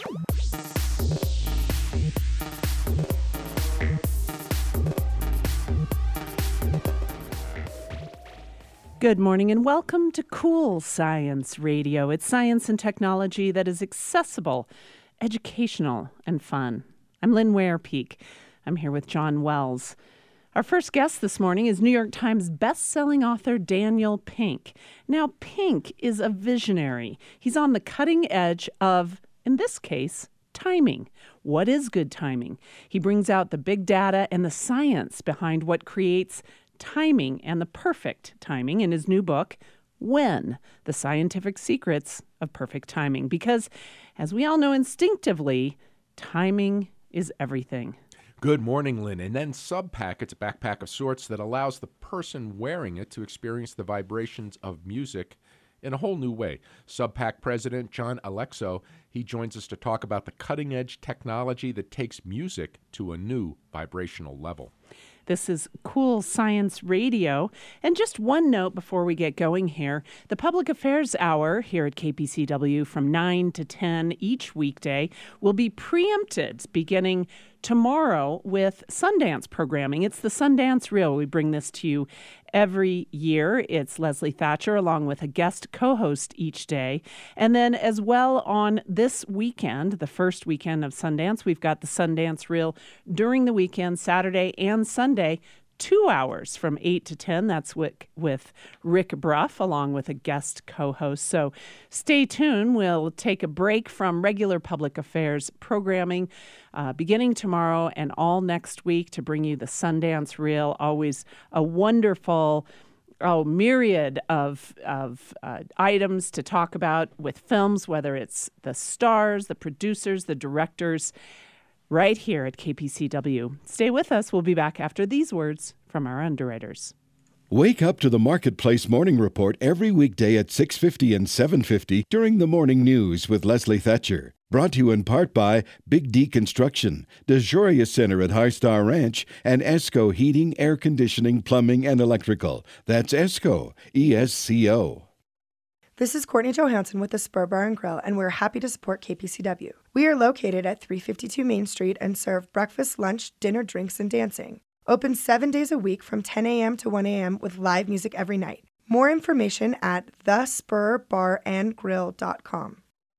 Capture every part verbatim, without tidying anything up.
Good morning and welcome to Cool Science Radio. It's science and technology that is accessible, educational, and fun. I'm Lynn Ware-Peak. I'm here with John Wells. Our first guest this morning is New York Times best-selling author Daniel Pink. Now, Pink is a visionary. He's on the cutting edge of, in this case, timing. What is good timing? He brings out the big data and the science behind what creates timing and the perfect timing in his new book, When: The Scientific Secrets of Perfect Timing. Because, as we all know instinctively, timing is everything. Good morning, Lynn. And then Subpack, it's a backpack of sorts that allows the person wearing it to experience the vibrations of music in a whole new way. Subpack president John Alexo, he joins us to talk about the cutting-edge technology that takes music to a new vibrational level. This is Cool Science Radio. And just one note before we get going here. The Public Affairs Hour here at K P C W from nine to ten each weekday will be preempted beginning tomorrow with Sundance programming. It's the Sundance Reel. We bring this to you every year. It's Leslie Thatcher along with a guest co-host each day. And then as well on this weekend, the first weekend of Sundance, we've got the Sundance Reel during the weekend, Saturday and Sunday, two hours from eight to ten. That's with, with Rick Bruff along with a guest co-host. So stay tuned. We'll take a break from regular public affairs programming uh, beginning tomorrow and all next week to bring you the Sundance Reel. Always a wonderful oh, myriad of, of uh, items to talk about with films, whether it's the stars, the producers, the directors, right here at K P C W. Stay with us. We'll be back after these words from our underwriters. Wake up to the Marketplace Morning Report every weekday at six fifty and seven fifty during the morning news with Leslie Thatcher. Brought to you in part by Big D Construction, DeJoria Center at High Star Ranch, and ESCO Heating, Air Conditioning, Plumbing, and Electrical. That's ESCO, E S C O. This is Courtney Johansson with the Spur Bar and Grill, and we're happy to support K P C W. We are located at three fifty-two Main Street and serve breakfast, lunch, dinner, drinks, and dancing. Open seven days a week from ten a.m. to one a.m. with live music every night. More information at the spur bar and grill dot com.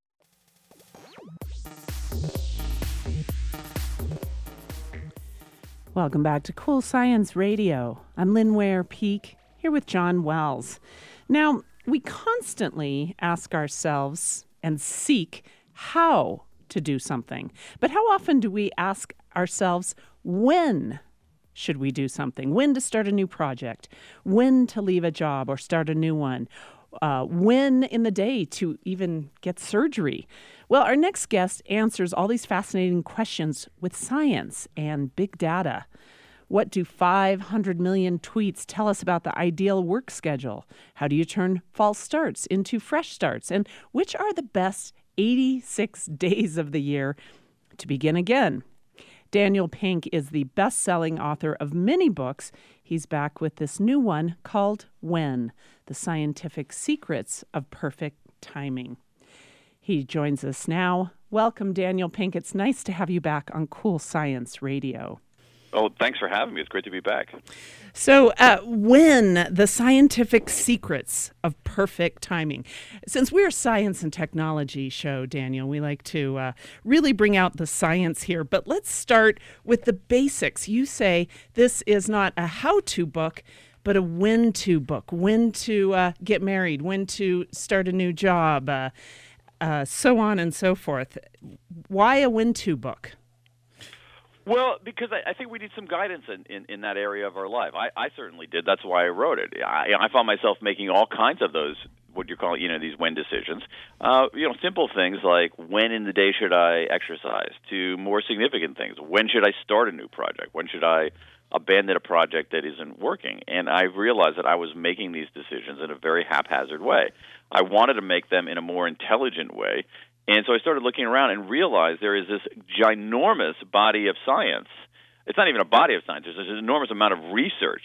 Welcome back to Cool Science Radio. I'm Lynn Ware-Peak, here with John Wells. Now, we constantly ask ourselves and seek how to do something. But how often do we ask ourselves when should we do something? When to start a new project? When to leave a job or start a new one? Uh, when in the day to even get surgery? Well, our next guest answers all these fascinating questions with science and big data. What do five hundred million tweets tell us about the ideal work schedule? How do you turn false starts into fresh starts? And which are the best eighty-six days of the year to begin again? Daniel Pink is the best-selling author of many books. He's back with this new one called When: The Scientific Secrets of Perfect Timing. He joins us now. Welcome, Daniel Pink. It's nice to have you back on Cool Science Radio. Oh, thanks for having me. It's great to be back. So, uh, when the scientific secrets of perfect timing. Since we're a science and technology show, Daniel, we like to uh, really bring out the science here. But let's start with the basics. You say this is not a how-to book, but a when-to book. When to uh, get married, when to start a new job, uh, uh, so on and so forth. Why a when-to book? Well, because I, I think we need some guidance in, in, in that area of our life. I, I certainly did. That's why I wrote it. I, I found myself making all kinds of those, what you call, you know, these when decisions. Uh, you know, simple things like when in the day should I exercise, to more significant things. When should I start a new project? When should I abandon a project that isn't working? And I realized that I was making these decisions in a very haphazard way. I wanted to make them in a more intelligent way. And so I started looking around and realized there is this ginormous body of science. It's not even a body of science. There's this enormous amount of research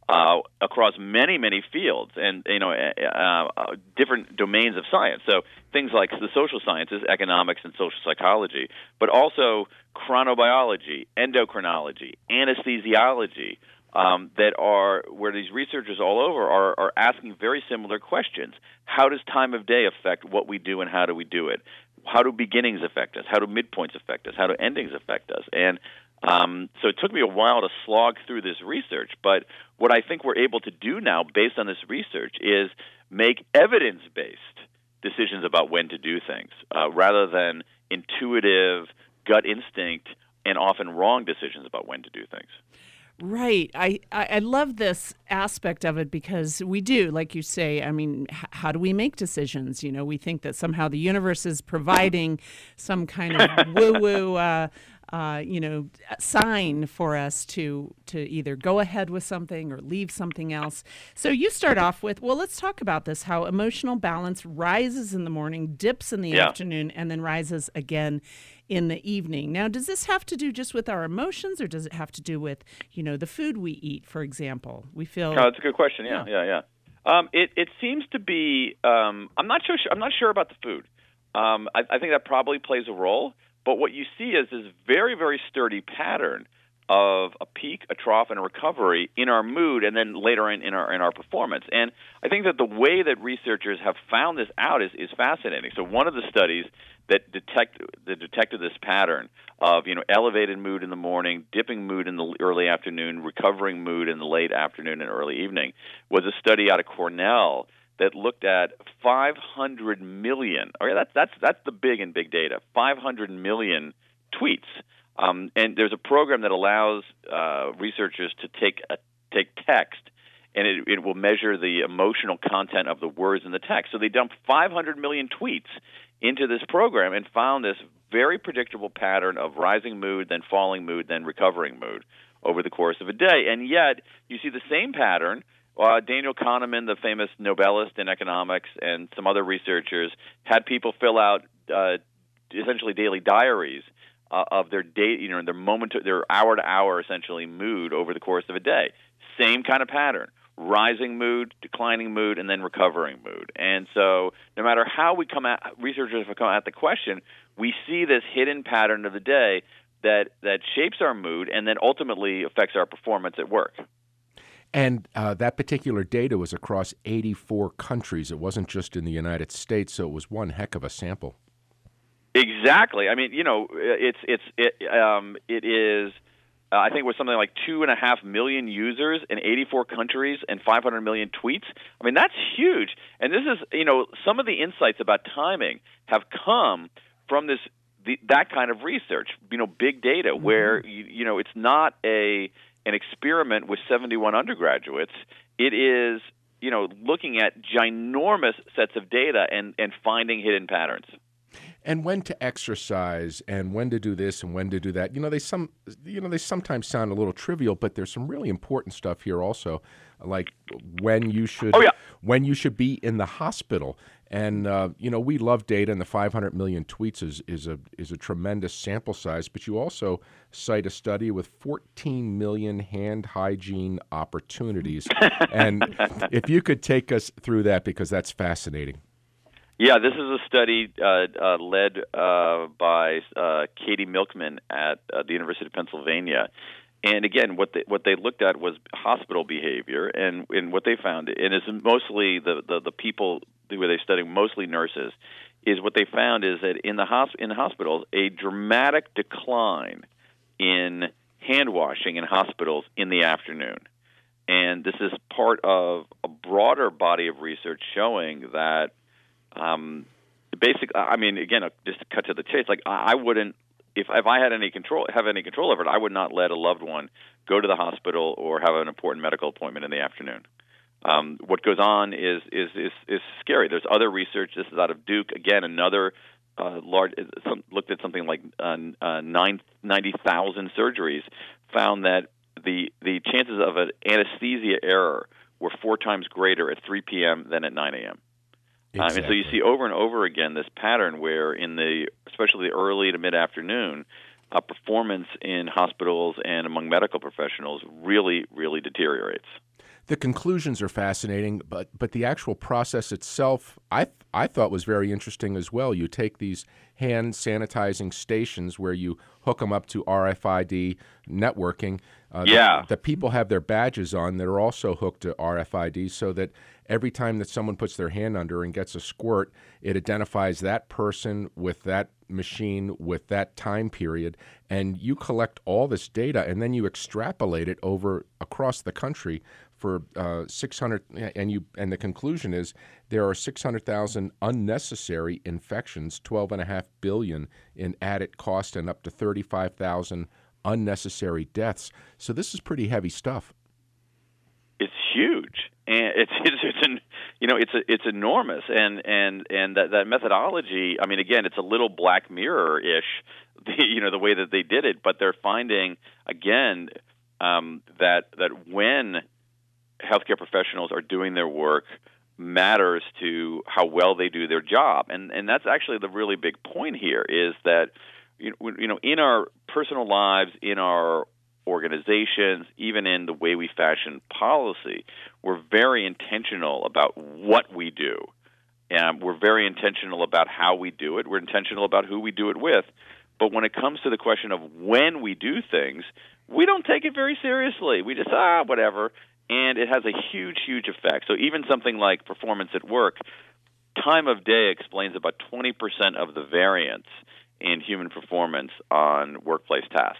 uh, across many, many fields and, you know, uh, uh, different domains of science. So things like the social sciences, economics and social psychology, but also chronobiology, endocrinology, anesthesiology, um, that are where these researchers all over are, are asking very similar questions. How does time of day affect what we do and how do we do it? How do beginnings affect us? How do midpoints affect us? How do endings affect us? And um, so it took me a while to slog through this research, but what I think we're able to do now based on this research is make evidence-based decisions about when to do things uh, rather than intuitive, gut instinct, and often wrong decisions about when to do things. Right. I, I, I love this aspect of it because we do, like you say, I mean, h- how do we make decisions? You know, we think that somehow the universe is providing some kind of woo-woo, uh, uh, you know, sign for us to to either go ahead with something or leave something else. So you start off with, well, let's talk about this, how emotional balance rises in the morning, dips in the Yeah. afternoon, and then rises again in the evening. Now, does this have to do just with our emotions, or does it have to do with, you know, the food we eat, for example? We feel. No, that's a good question. Yeah, yeah, yeah. Um, it it seems to be. Um, I'm not sure. I'm not sure about the food. Um, I, I think that probably plays a role. But what you see is this very, very sturdy pattern of a peak, a trough, and a recovery in our mood, and then later in, in our in our performance. And I think that the way that researchers have found this out is, is fascinating. So one of the studies that detect that detected this pattern of you know elevated mood in the morning, dipping mood in the early afternoon, recovering mood in the late afternoon and early evening was a study out of Cornell that looked at five hundred million. Okay, that's that's that's the big in big data. five hundred million tweets. Um, and there's a program that allows uh, researchers to take a, take text, and it, it will measure the emotional content of the words in the text. So they dumped five hundred million tweets into this program and found this very predictable pattern of rising mood, then falling mood, then recovering mood over the course of a day. And yet, you see the same pattern. Uh, Daniel Kahneman, the famous Nobelist in economics, and some other researchers had people fill out uh, essentially daily diaries uh, of their day, you know, their moment, to, their hour to hour, essentially mood over the course of a day. Same kind of pattern: rising mood, declining mood, and then recovering mood. And so, no matter how we come at researchers have come at the question, we see this hidden pattern of the day that that shapes our mood and then ultimately affects our performance at work. And uh, that particular data was across eighty-four countries. It wasn't just in the United States, so it was one heck of a sample. Exactly. I mean, you know, it's it's it um, it is. Uh, I think it was something like two and a half million users in eighty-four countries and five hundred million tweets. I mean, that's huge. And this is, you know, some of the insights about timing have come from this the, that kind of research. You know, big data, mm-hmm. where you, you know it's not a an experiment with seventy-one undergraduates. It is, you know, looking at ginormous sets of data and, and finding hidden patterns. And when to exercise, and when to do this, and when to do that. You know, they some, you know, they sometimes sound a little trivial, but there's some really important stuff here also, like when you should, oh, yeah. when you should be in the hospital. And uh, you know, we love data, and the five hundred million tweets is is a is a tremendous sample size. But you also cite a study with fourteen million hand hygiene opportunities, and if you could take us through that, because that's fascinating. Yeah, this is a study uh, uh, led uh, by uh, Katie Milkman at uh, the University of Pennsylvania. And again, what they, what they looked at was hospital behavior, and, and what they found, and it's mostly the, the, the people who they studied, mostly nurses, is what they found is that in the hosp- in hospitals, a dramatic decline in hand washing in hospitals in the afternoon. And this is part of a broader body of research showing that Um, basic. I mean, again, just to cut to the chase. Like, I wouldn't, if if I had any control, have any control over it, I would not let a loved one go to the hospital or have an important medical appointment in the afternoon. Um, what goes on is is is is scary. There's other research. This is out of Duke. Again, another uh, large some, looked at something like uh, uh, nine, ninety thousand surgeries. Found that the the chances of an anesthesia error were four times greater at three p.m. than at nine a.m. Exactly. Um, and so you see over and over again this pattern where, in the especially the early to mid afternoon, uh, performance in hospitals and among medical professionals really, really deteriorates. The conclusions are fascinating, but but the actual process itself, I th- I thought was very interesting as well. You take these hand sanitizing stations where you hook them up to R F I D networking. Uh, yeah. The, the people have their badges on that are also hooked to R F I D, so that every time that someone puts their hand under and gets a squirt, it identifies that person with that machine with that time period, and you collect all this data and then you extrapolate it over across the country for uh, six hundred, and you and the conclusion is there are six hundred thousand unnecessary infections, twelve and a half billion in added cost, and up to thirty-five thousand unnecessary deaths. So this is pretty heavy stuff. It's huge, and it's it's, it's an, you know it's a, it's enormous, and and and that, that methodology. I mean, again, it's a little Black Mirror-ish, you know, the way that they did it. But they're finding again um, that that when healthcare professionals are doing their work matters to how well they do their job, and and that's actually the really big point here is that you know, you know in our personal lives, in our organizations, even in the way we fashion policy, we're very intentional about what we do. And we're very intentional about how we do it. We're intentional about who we do it with. But when it comes to the question of when we do things, we don't take it very seriously. We just, ah, whatever. And it has a huge, huge effect. So even something like performance at work, time of day explains about twenty percent of the variance in human performance on workplace tasks.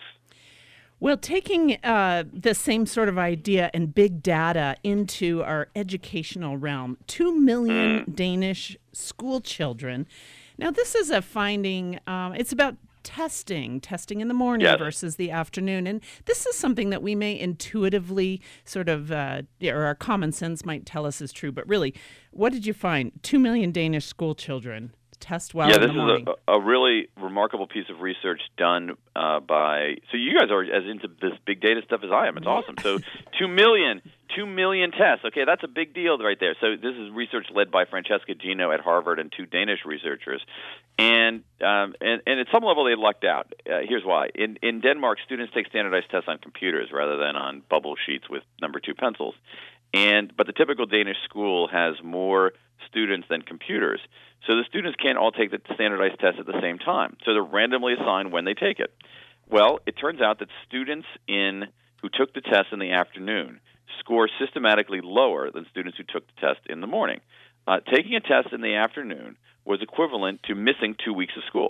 Well, taking uh, the same sort of idea and big data into our educational realm, two million mm. Danish school children. Now, this is a finding, um, it's about testing, testing in the morning yes. versus the afternoon. And this is something that we may intuitively sort of, uh, or our common sense might tell us is true. But really, what did you find? two million Danish school children test well yeah, in this the morning. is a, a really remarkable piece of research done uh, by. So you guys are as into this big data stuff as I am. It's awesome. So two million, two million tests. Okay, that's a big deal right there. So this is research led by Francesca Gino at Harvard and two Danish researchers, and um, and, and at some level they lucked out. Uh, here's why: in in Denmark, students take standardized tests on computers rather than on bubble sheets with number two pencils. And but the typical Danish school has more students than computers. So the students can't all take the standardized test at the same time. So they're randomly assigned when they take it. Well, it turns out that students in who took the test in the afternoon score systematically lower than students who took the test in the morning. Uh, taking a test in the afternoon was equivalent to missing two weeks of school.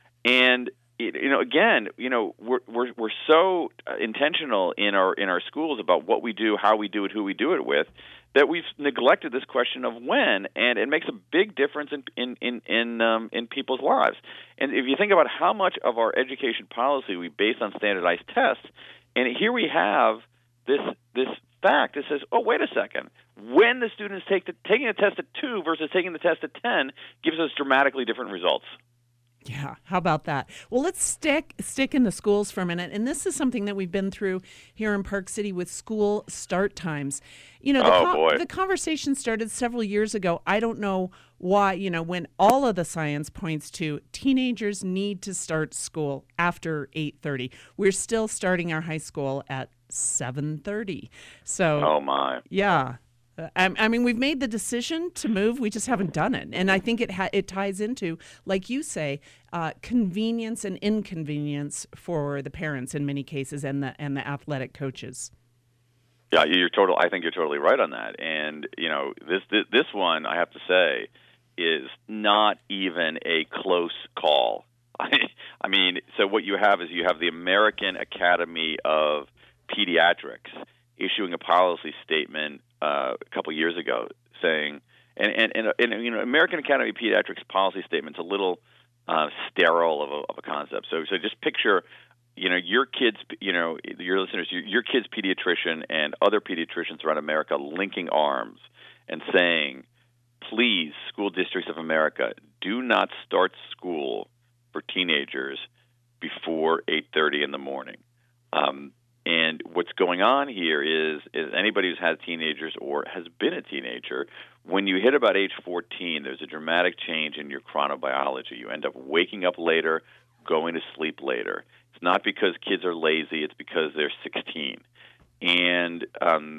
And it, you know, again, you know, we're we're we're so intentional in our in our schools about what we do, how we do it, who we do it with, that we've neglected this question of when, and it makes a big difference in in in in, um, in people's lives. And if you think about how much of our education policy we base on standardized tests, and here we have this this fact that says, oh, wait a second, when the students take the taking a test at two versus taking the test at ten gives us dramatically different results. Yeah, how about that? Well, let's stick stick in the schools for a minute. And this is something that we've been through here in Park City with school start times. You know, the, oh, con- boy. the conversation started several years ago. I don't know why, you know, when all of the science points to teenagers need to start school after eight thirty. We're still starting our high school at seven thirty. So, oh, my. Yeah. I, I mean, we've made the decision to move. We just haven't done it. And I think it ha- it ties into, like you say, uh, convenience and inconvenience for the parents in many cases and the and the athletic coaches. Yeah, you're total. I think you're totally right on that. And you know, this this, this one, I have to say, is not even a close call. I, I mean, so what you have is you have the American Academy of Pediatrics issuing a policy statement uh, a couple years ago saying, and, and, and, and you know, American Academy of Pediatrics policy statement's a little uh, sterile of a, of a concept. So, so just picture, you know, your kids, you know, your listeners, your, your kid's pediatrician and other pediatricians around America linking arms and saying, please, school districts of America, do not start school for teenagers before eight thirty in the morning. Um, And what's going on here is, is anybody who's had teenagers or has been a teenager, when you hit about age fourteen, there's a dramatic change in your chronobiology. You end up waking up later, going to sleep later. It's not because kids are lazy. It's because they're sixteen. And um,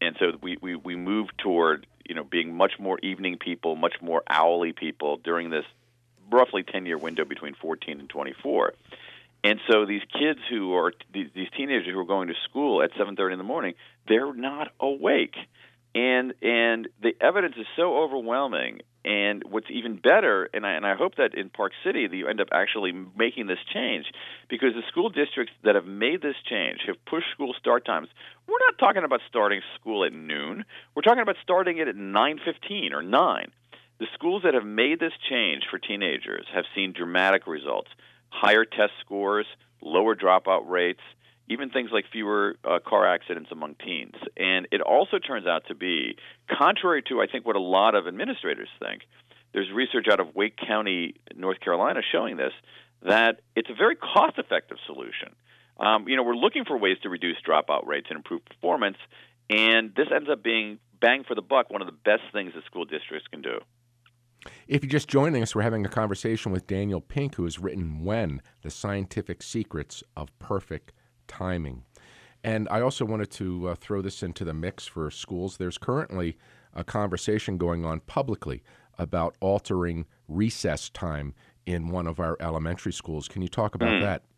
and so we, we, we moved toward, you know, being much more evening people, much more owly people during this roughly ten-year window between fourteen and twenty-four. And so these kids who are, these, these teenagers who are going to school at seven thirty in the morning, they're not awake. And and the evidence is so overwhelming. And what's even better, and I, and I hope that in Park City that you end up actually making this change, because the school districts that have made this change have pushed school start times. We're not talking about starting school at noon. We're talking about starting it at nine fifteen or nine. The schools that have made this change for teenagers have seen dramatic results, higher test scores, lower dropout rates, even things like fewer uh, car accidents among teens. And it also turns out to be, contrary to, I think, what a lot of administrators think, there's research out of Wake County, North Carolina, showing this, that it's a very cost-effective solution. Um, you know, we're looking for ways to reduce dropout rates and improve performance, and this ends up being, bang for the buck, one of the best things that school districts can do. If you're just joining us, we're having a conversation with Daniel Pink, who has written When, The Scientific Secrets of Perfect Timing. And I also wanted to uh, throw this into the mix for schools. There's currently a conversation going on publicly about altering recess time in one of our elementary schools. Can you talk about mm. that?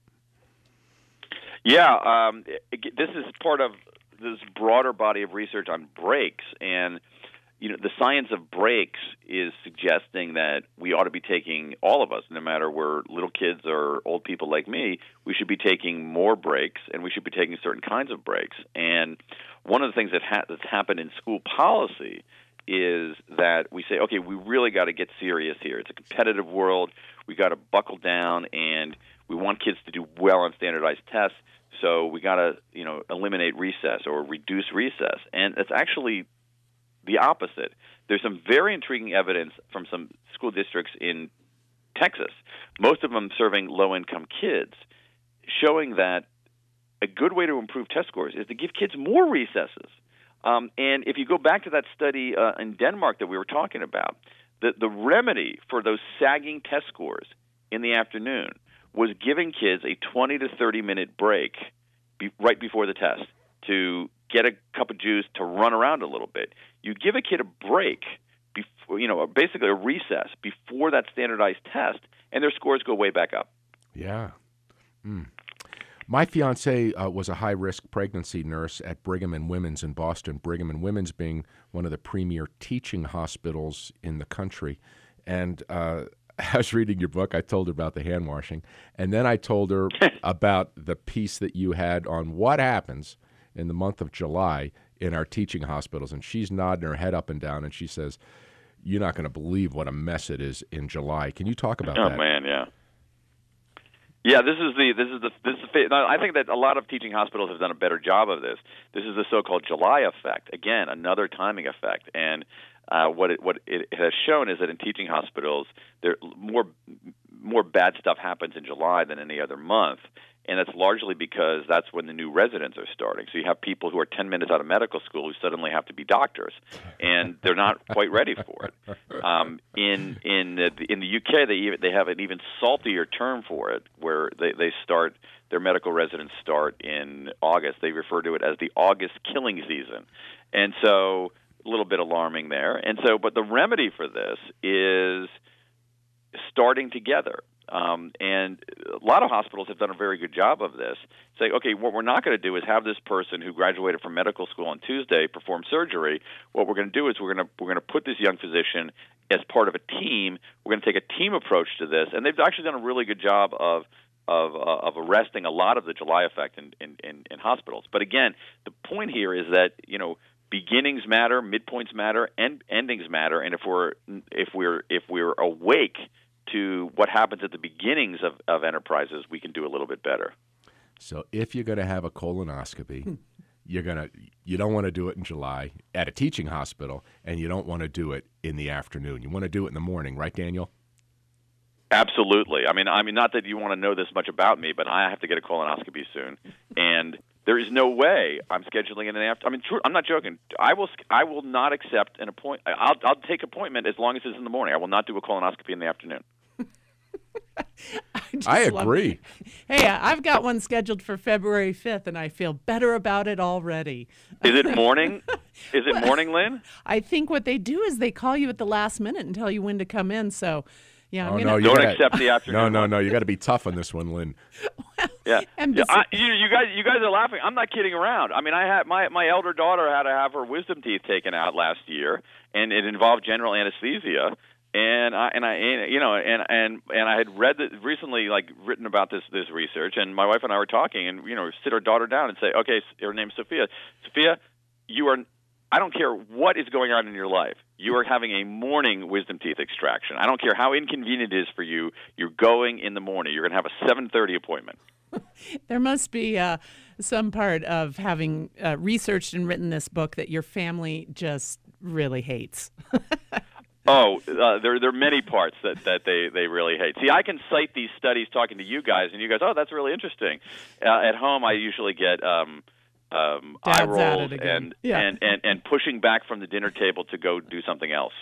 Yeah, um, it, this is part of this broader body of research on breaks, and you know, the science of breaks is suggesting that we ought to be taking, all of us, no matter we're little kids or old people like me, we should be taking more breaks, and we should be taking certain kinds of breaks. And one of the things that ha- that's happened in school policy is that we say, okay, we really got to get serious here. It's a competitive world. We got to buckle down, and we want kids to do well on standardized tests. So we got to, you know, eliminate recess or reduce recess. And it's actually the opposite. There's some very intriguing evidence from some school districts in Texas, most of them serving low-income kids, showing that a good way to improve test scores is to give kids more recesses. Um, and if you go back to that study uh, in Denmark that we were talking about, the, the remedy for those sagging test scores in the afternoon was giving kids a twenty to thirty minute break be, right before the test to get a cup of juice, to run around a little bit. You give a kid a break, before, you know, basically a recess before that standardized test, and their scores go way back up. Yeah. Mm. My fiance uh, was a high-risk pregnancy nurse at Brigham and Women's in Boston, Brigham and Women's being one of the premier teaching hospitals in the country. And uh, I was reading your book. I told her about the hand washing, and then I told her about the piece that you had on what happens in the month of July in our teaching hospitals, and she's nodding her head up and down, and she says, "You're not going to believe what a mess it is in July." Can you talk about oh, that? Oh man, yeah, yeah. This is the this is the this is the, I think that a lot of teaching hospitals have done a better job of this. This is the so-called July effect. Again, another timing effect, and uh, what it what it has shown is that in teaching hospitals, there more more bad stuff happens in July than any other month. And that's largely because that's when the new residents are starting. So you have people who are ten minutes out of medical school who suddenly have to be doctors, and they're not quite ready for it. Um, in in the, in the U K, they even, they have an even saltier term for it, where they, they start their medical residents start in August. They refer to it as the August killing season, and so a little bit alarming there. And so, but the remedy for this is starting together. Um, and a lot of hospitals have done a very good job of this. Say, okay, what we're not going to do is have this person who graduated from medical school on Tuesday perform surgery. What we're going to do is we're going to we're going to put this young physician as part of a team. We're going to take a team approach to this, and they've actually done a really good job of of uh, of arresting a lot of the July effect in, in, in, in hospitals. But again, the point here is that you know beginnings matter, midpoints matter, and endings matter, and if we're if we're if we're awake to what happens at the beginnings of, of enterprises, we can do a little bit better. So if you're going to have a colonoscopy, you're going to you don't want to do it in July at a teaching hospital, and you don't want to do it in the afternoon. You want to do it in the morning, right, Daniel? Absolutely. I mean, I mean, not that you want to know this much about me, but I have to get a colonoscopy soon, and there is no way I'm scheduling it in the after. I mean, true, I'm not joking. I will. I will not accept an appointment. I'll, I'll take appointment as long as it's in the morning. I will not do a colonoscopy in the afternoon. I, I agree. Hey, I've got one scheduled for February fifth, and I feel better about it already. Is it morning? Is it morning, Lynn? I think what they do is they call you at the last minute and tell you when to come in. So, yeah, oh, I'm no, gonna, you don't gotta, accept the afternoon. No, no, one. no. You got to be tough on this one, Lynn. Yeah, and yeah besi- I, you, you guys, you guys are laughing. I'm not kidding around. I mean, I had my my elder daughter had to have her wisdom teeth taken out last year, and it involved general anesthesia. And I and I and, you know and and and I had read that recently, like written about this this research, and my wife and I were talking, and you know, sit our daughter down and say, okay, her name's Sophia. Sophia, you are. I don't care what is going on in your life. You are having a morning wisdom teeth extraction. I don't care how inconvenient it is for you. You're going in the morning. You're going to have a seven thirty appointment. There must be uh, some part of having uh, researched and written this book that your family just really hates. Oh, uh, there there are many parts that, that they, they really hate. See, I can cite these studies talking to you guys, and you guys, oh, that's really interesting. Uh, at home, I usually get um, um, eye Dad's at rolls it again. and, Yeah. and, and, and pushing back from the dinner table to go do something else.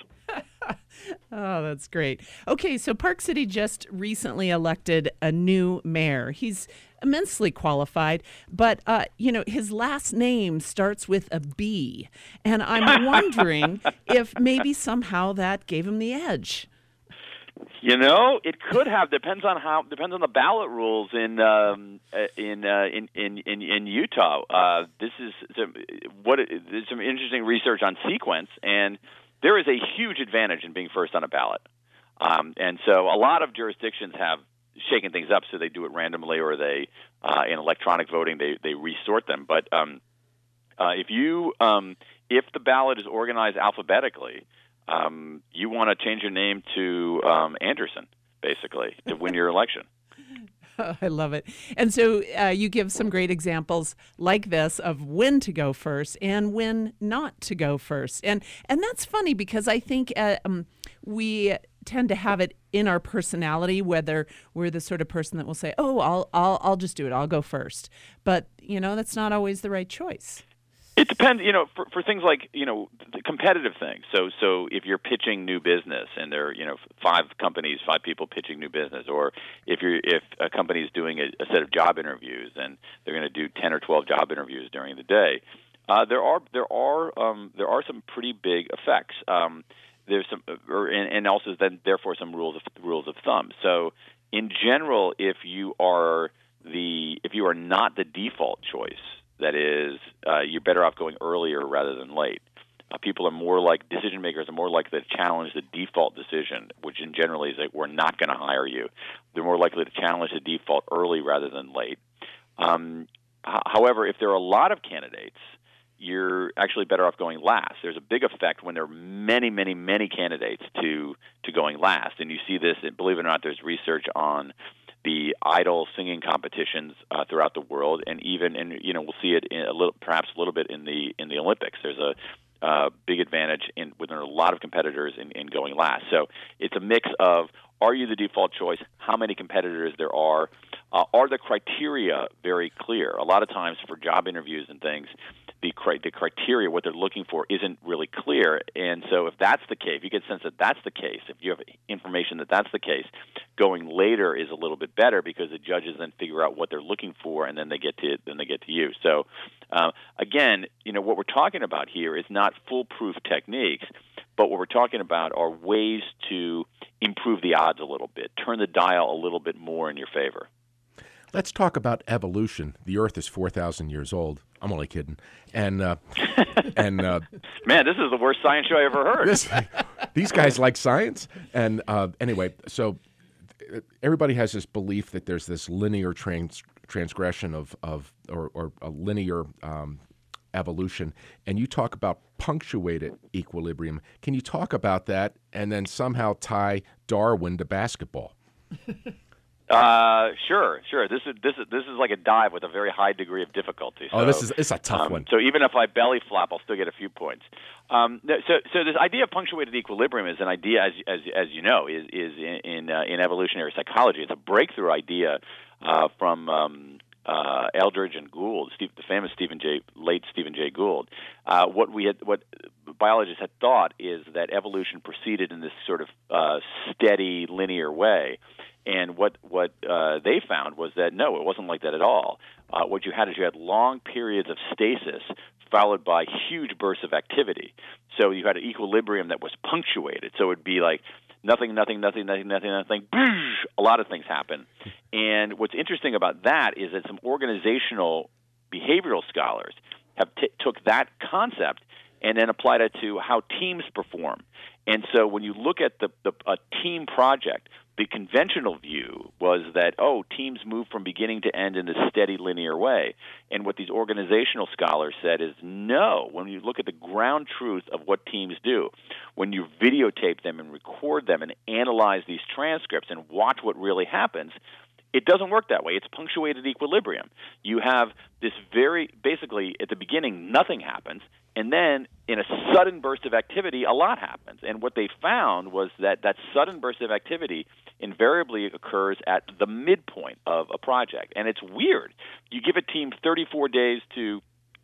Oh, that's great. Okay, so Park City just recently elected a new mayor. He's immensely qualified, but, uh, you know, his last name starts with a B. And I'm wondering if maybe somehow that gave him the edge. You know, it could have. Depends on how. Depends on the ballot rules in um, in, uh, in in in in Utah. Uh, this is some, what there's some interesting research on sequence, and there is a huge advantage in being first on a ballot. Um, and so, a lot of jurisdictions have shaken things up, so they do it randomly, or they uh, in electronic voting they they resort them. But um, uh, if you um, if the ballot is organized alphabetically. Um, you want to change your name to um, Anderson, basically, to win your election. Oh, I love it. And so uh, you give some great examples like this of when to go first and when not to go first. And and that's funny because I think uh, um, we tend to have it in our personality, whether we're the sort of person that will say, oh, I'll I'll I'll just do it. I'll go first. But, you know, that's not always the right choice. It depends, you know, for, for things like, you know, the competitive things. So, so if you're pitching new business and there are, you know, five companies, five people pitching new business, or if you're if a company is doing a, a set of job interviews and they're going to do ten or twelve job interviews during the day, uh, there are there are um, there are some pretty big effects. Um, there's some, or, and, and also then therefore some rules of rules of thumb. So, in general, if you are the if you are not the default choice. That is, uh, you're better off going earlier rather than late. Uh, people are more like, decision makers are more likely to challenge the default decision, which in generally is like, we're not going to hire you. They're more likely to challenge the default early rather than late. Um, h- however, if there are a lot of candidates, you're actually better off going last. There's a big effect when there are many, many, many candidates to, to going last. And you see this, and believe it or not, there's research on the idol singing competitions uh, throughout the world, and even, and you know, we'll see it in a little, perhaps a little bit in the in the Olympics. There's a uh, big advantage in within a lot of competitors in, in going last. So it's a mix of: are you the default choice? How many competitors there are? Uh, are the criteria very clear? A lot of times for job interviews and things, the the criteria, what they're looking for, isn't really clear. And so if that's the case, if you get a sense that that's the case, if you have information that that's the case, going later is a little bit better because the judges then figure out what they're looking for, and then they get to then they get to you. So uh, again, you know, what we're talking about here is not foolproof techniques, but what we're talking about are ways to improve the odds a little bit, turn the dial a little bit more in your favor. Let's talk about evolution. The Earth is four thousand years old. I'm only kidding. And uh, and uh, man, this is the worst science show I ever heard. This, these guys like science. And uh, anyway, so everybody has this belief that there's this linear trans- transgression of of or, or a linear um, evolution. And you talk about punctuated equilibrium. Can you talk about that and then somehow tie Darwin to basketball? Uh, sure, sure. This is this is this is like a dive with a very high degree of difficulty. So, oh, this is it's a tough um, one. So even if I belly flop, I'll still get a few points. Um, so so this idea of punctuated equilibrium is an idea, as as as you know, is is in in, uh, in evolutionary psychology. It's a breakthrough idea uh, from um, uh, Eldridge and Gould, Steve, the famous Stephen J. late Stephen Jay Gould. Uh, what we had, what biologists had thought is that evolution proceeded in this sort of uh, steady, linear way. And what what uh, they found was that no, it wasn't like that at all. Uh, what you had is you had long periods of stasis followed by huge bursts of activity. So you had an equilibrium that was punctuated. So it would be like nothing, nothing, nothing, nothing, nothing, nothing. A lot of things happen. And what's interesting about that is that some organizational behavioral scholars have t- took that concept and then applied it to how teams perform. And so when you look at the, the a team project, the conventional view was that, oh, teams move from beginning to end in a steady linear way. And what these organizational scholars said is, no, when you look at the ground truth of what teams do, when you videotape them and record them and analyze these transcripts and watch what really happens, it doesn't work that way. It's punctuated equilibrium. You have this very, basically, at the beginning, nothing happens, and then in a sudden burst of activity, a lot happens. And what they found was that that sudden burst of activity invariably occurs at the midpoint of a project. And it's weird. You give a team thirty-four days to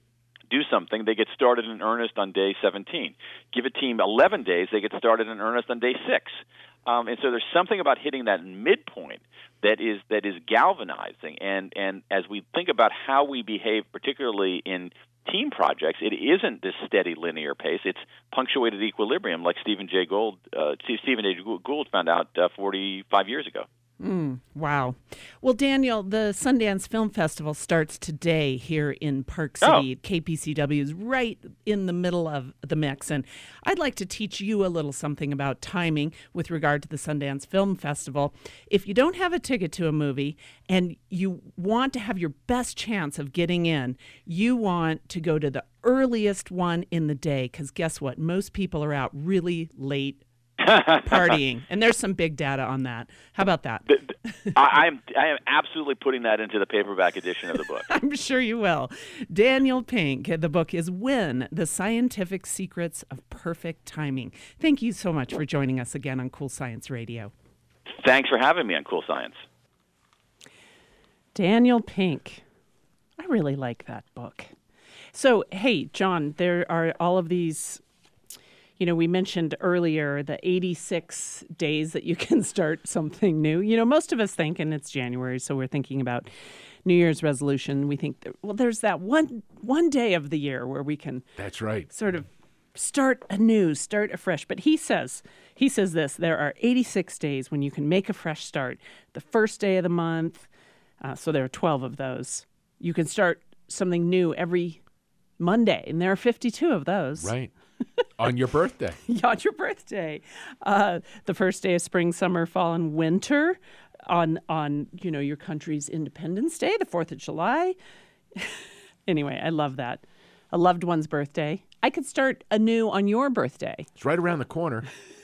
do something, they get started in earnest on day seventeen. Give a team eleven days, they get started in earnest on day six. Um, and so there's something about hitting that midpoint that is that is galvanizing. And, and as we think about how we behave, particularly in team projects, it isn't this steady linear pace. It's punctuated equilibrium, like Stephen Jay Gould, uh, Stephen Jay Gould found out uh, forty-five years ago. Mm, wow. Well, Daniel, the Sundance Film Festival starts today here in Park City. Oh. K P C W is right in the middle of the mix. And I'd like to teach you a little something about timing with regard to the Sundance Film Festival. If you don't have a ticket to a movie and you want to have your best chance of getting in, you want to go to the earliest one in the day, because guess what? Most people are out really late partying, and there's some big data on that. How about that? I, I'm I am absolutely putting that into the paperback edition of the book. I'm sure you will. Daniel Pink, the book is When, The Scientific Secrets of Perfect Timing. Thank you so much for joining us again on Cool Science Radio. Thanks for having me on Cool Science. Daniel Pink. I really like that book. So, hey, John, there are all of these. You know, we mentioned earlier the eighty-six days that you can start something new. You know, most of us think, and it's January, so we're thinking about New Year's resolution. We think, that, well, there's that one one day of the year where we can That's right. sort of start anew, start afresh. But he says, he says this, there are eighty-six days when you can make a fresh start. The first day of the month, uh, so there are twelve of those. You can start something new every Monday, and there are fifty-two of those. Right. On your birthday. On your birthday. Uh, the first day of spring, summer, fall, and winter. On, on you know, your country's Independence Day, the fourth of July. Anyway, I love that. A loved one's birthday. I could start anew on your birthday. It's right around the corner.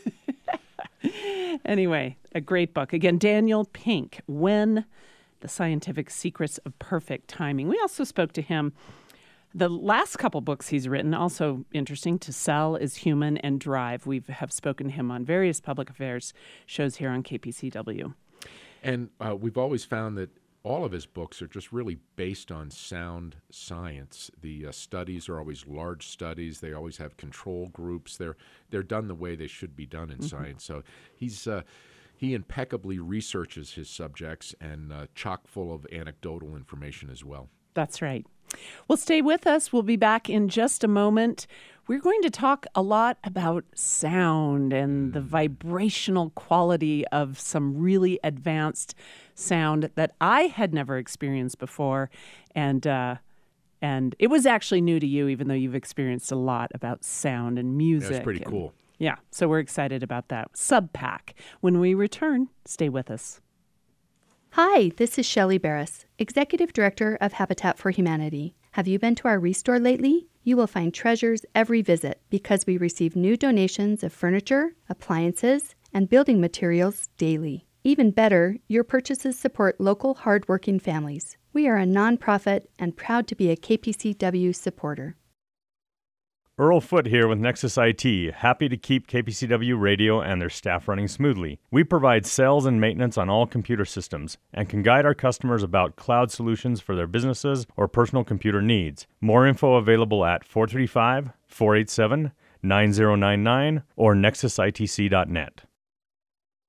Anyway, a great book. Again, Daniel Pink, When, The Scientific Secrets of Perfect Timing. We also spoke to him. The last couple books he's written, also interesting, To Sell is Human and Drive. We have spoken to him on various public affairs shows here on K P C W. And uh, we've always found that all of his books are just really based on sound science. The uh, studies are always large studies. They always have control groups. They're they're done the way they should be done in mm-hmm. science. So he's uh, he impeccably researches his subjects and uh, chock full of anecdotal information as well. That's right. Well, stay with us. We'll be back in just a moment. We're going to talk a lot about sound and the vibrational quality of some really advanced sound that I had never experienced before. And uh, and it was actually new to you, even though you've experienced a lot about sound and music. That's pretty and, cool. Yeah, so we're excited about that. Subpack. When we return, stay with us. Hi, this is Shelley Barris, Executive Director of Habitat for Humanity. Have you been to our Restore lately? You will find treasures every visit because we receive new donations of furniture, appliances, and building materials daily. Even better, your purchases support local hardworking families. We are a nonprofit and proud to be a K P C W supporter. Earl Foote here with Nexus I T, happy to keep K P C W Radio and their staff running smoothly. We provide sales and maintenance on all computer systems and can guide our customers about cloud solutions for their businesses or personal computer needs. More info available at four three five, four eight seven, nine zero nine nine or nexus I T C dot net.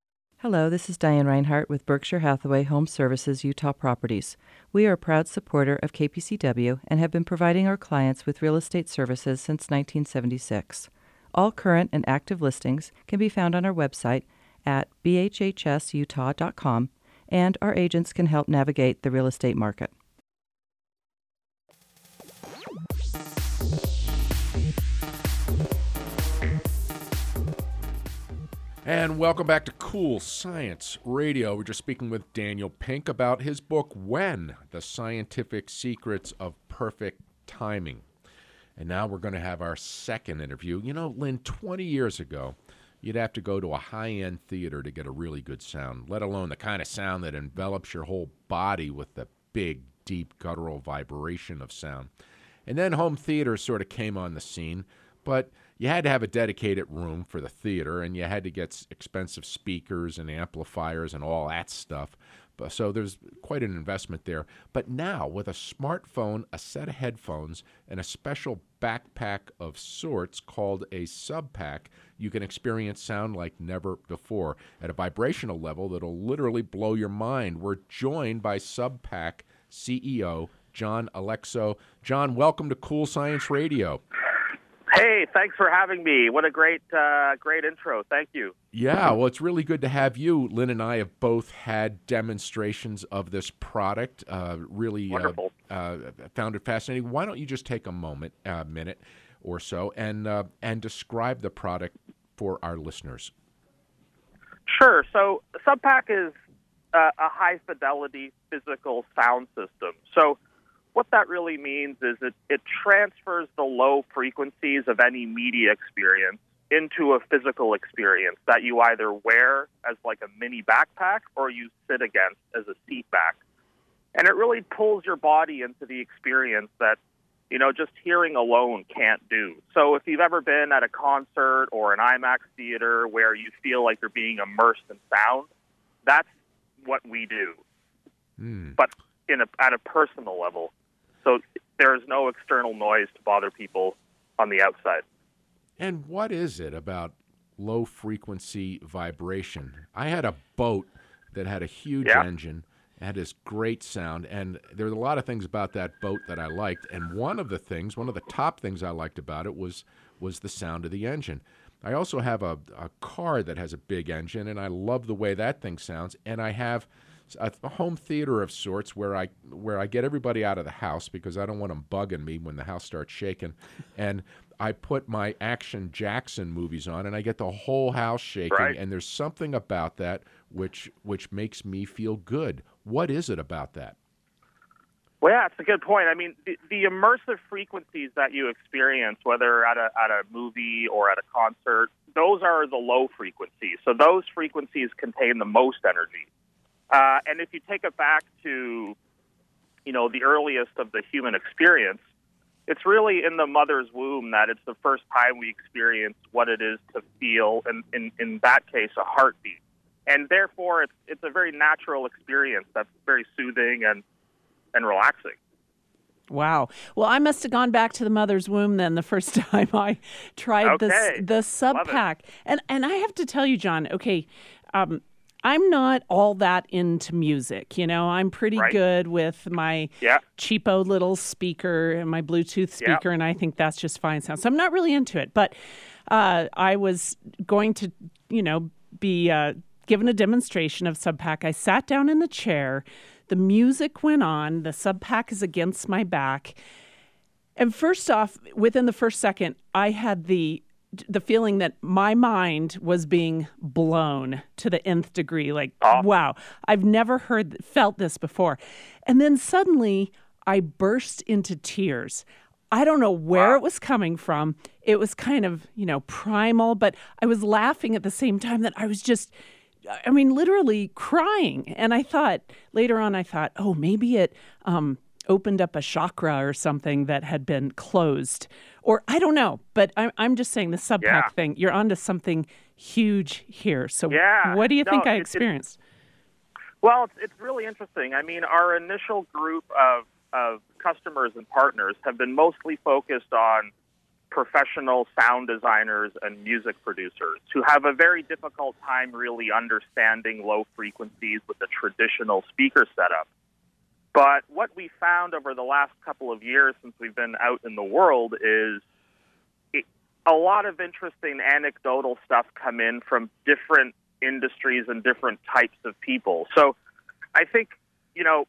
Hello, this is Diane Reinhardt with Berkshire Hathaway Home Services Utah Properties. We are a proud supporter of K P C W and have been providing our clients with real estate services since nineteen seventy-six. All current and active listings can be found on our website at b h h s utah dot com, and our agents can help navigate the real estate market. And welcome back to Cool Science Radio. We're just speaking with Daniel Pink about his book, When? The Scientific Secrets of Perfect Timing. And now we're going to have our second interview. You know, Lynn, twenty years ago, you'd have to go to a high-end theater to get a really good sound, let alone the kind of sound that envelops your whole body with the big, deep, guttural vibration of sound. And then home theater sort of came on the scene, but you had to have a dedicated room for the theater, and you had to get expensive speakers and amplifiers and all that stuff. But, so there's quite an investment there. But now, with a smartphone, a set of headphones, and a special backpack of sorts called a SubPack, you can experience sound like never before at a vibrational level that'll literally blow your mind. We're joined by SubPack C E O John Alexo. John, welcome to Cool Science Radio. Hey, thanks for having me. What a great, uh, great intro. Thank you. Yeah, well, it's really good to have you. Lynn and I have both had demonstrations of this product. Uh, really Wonderful. Uh, uh, found it fascinating. Why don't you just take a moment, a uh, minute or so, and uh, and describe the product for our listeners? Sure. So SubPack is uh, a high-fidelity physical sound system. So what that really means is it, it transfers the low frequencies of any media experience into a physical experience that you either wear as like a mini backpack or you sit against as a seat back. And it really pulls your body into the experience that, you know, just hearing alone can't do. So if you've ever been at a concert or an IMAX theater where you feel like you're being immersed in sound, that's what we do. Mm. But in a, at a personal level. So there is no external noise to bother people on the outside. And what is it about low-frequency vibration? I had a boat that had a huge yeah. engine, had this great sound, and there were a lot of things about that boat that I liked. And one of the things, one of the top things I liked about it was was the sound of the engine. I also have a, a car that has a big engine, and I love the way that thing sounds. And I have a home theater of sorts where I where I get everybody out of the house because I don't want them bugging me when the house starts shaking, and I put my Action Jackson movies on, and I get the whole house shaking. Right. And there's something about that which which makes me feel good. What is it about that? Well, yeah, it's a good point. I mean, the, the immersive frequencies that you experience, whether at a at a movie or at a concert, those are the low frequencies. So those frequencies contain the most energy. Uh, and if you take it back to, you know, the earliest of the human experience, it's really in the mother's womb that it's the first time we experience what it is to feel, in, in, in that case, a heartbeat. And therefore, it's it's a very natural experience that's very soothing and, and relaxing. Wow. Well, I must have gone back to the mother's womb then the first time I tried okay. the, the SubPack. And, and I have to tell you, John, okay, um, I'm not all that into music. You know, I'm pretty right. good with my yeah. cheapo little speaker and my Bluetooth speaker, yeah. and I think that's just fine sound. So I'm not really into it. But uh, I was going to, you know, be uh, given a demonstration of SubPack. I sat down in the chair. The music went on. The SubPack is against my back. And first off, within the first second, I had the the feeling that my mind was being blown to the nth degree. Like, oh. wow, I've never heard, felt this before. And then suddenly I burst into tears. I don't know where wow. it was coming from. It was kind of, you know, primal, but I was laughing at the same time that I was just, I mean, literally crying. And I thought, later on, I thought, oh, maybe it um, opened up a chakra or something that had been closed. Or I don't know, but I'm, I'm just saying the SubPack yeah. thing, you're onto something huge here. So yeah. what do you no, think I it, experienced? It, well, it's, it's really interesting. I mean, our initial group of, of customers and partners have been mostly focused on professional sound designers and music producers who have a very difficult time really understanding low frequencies with the traditional speaker setup. But what we found over the last couple of years since we've been out in the world is it, a lot of interesting anecdotal stuff come in from different industries and different types of people. So I think, you know,